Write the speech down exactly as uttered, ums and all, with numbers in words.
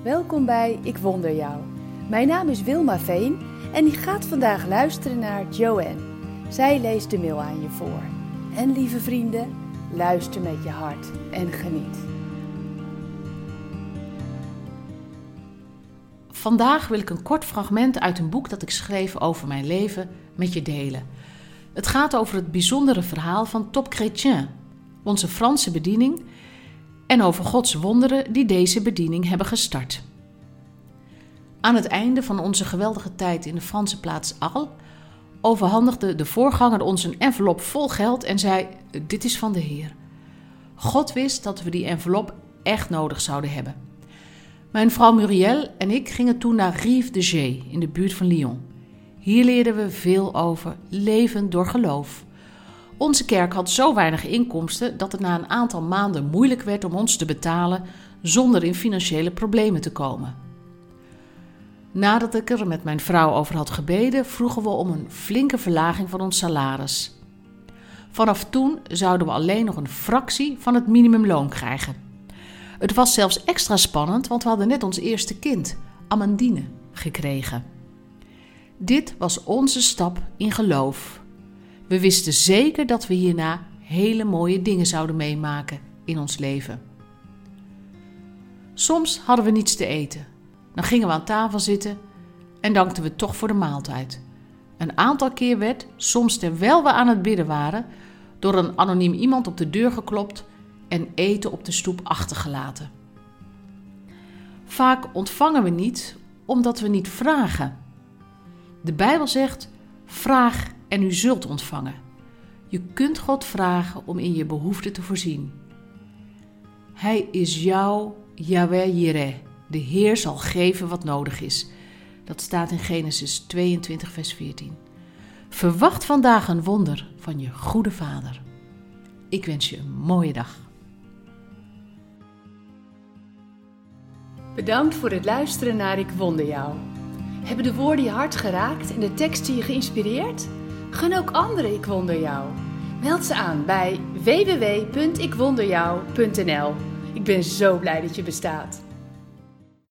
welkom bij Ik Wonder Jou. Mijn naam is Wilma Veen en ik ga vandaag luisteren naar Joanne. Zij leest de mail aan je voor. En lieve vrienden, luister met je hart en geniet. Vandaag wil ik een kort fragment uit een boek dat ik schreef over mijn leven met je delen. Het gaat over het bijzondere verhaal van Top Chrétien, onze Franse bediening, en over Gods wonderen die deze bediening hebben gestart. Aan het einde van onze geweldige tijd in de Franse plaats Arles overhandigde de voorganger ons een envelop vol geld en zei: dit is van de Heer. God wist dat we die envelop echt nodig zouden hebben. Mijn vrouw Muriel en ik gingen toen naar Rive de Gier in de buurt van Lyon. Hier leerden we veel over leven door geloof. Onze kerk had zo weinig inkomsten dat het na een aantal maanden moeilijk werd om ons te betalen zonder in financiële problemen te komen. Nadat ik er met mijn vrouw over had gebeden, vroegen we om een flinke verlaging van ons salaris. Vanaf toen zouden we alleen nog een fractie van het minimumloon krijgen. Het was zelfs extra spannend, want we hadden net ons eerste kind, Amandine, gekregen. Dit was onze stap in geloof. We wisten zeker dat we hierna hele mooie dingen zouden meemaken in ons leven. Soms hadden we niets te eten. Dan gingen we aan tafel zitten en dankten we toch voor de maaltijd. Een aantal keer werd, soms terwijl we aan het bidden waren, door een anoniem iemand op de deur geklopt en eten op de stoep achtergelaten. Vaak ontvangen we niet omdat we niet vragen. De Bijbel zegt: vraag en u zult ontvangen. Je kunt God vragen om in je behoeften te voorzien. Hij is jouw Yahweh Jireh. De Heer zal geven wat nodig is. Dat staat in Genesis tweeëntwintig vers veertien. Verwacht vandaag een wonder van je goede Vader. Ik wens je een mooie dag. Bedankt voor het luisteren naar Ik Wonder Jou. Hebben de woorden je hart geraakt en de teksten je geïnspireerd? Gun ook anderen Ik Wonder Jou. Meld ze aan bij w w w punt ik wonder jou punt n l. Ik ben zo blij dat je bestaat.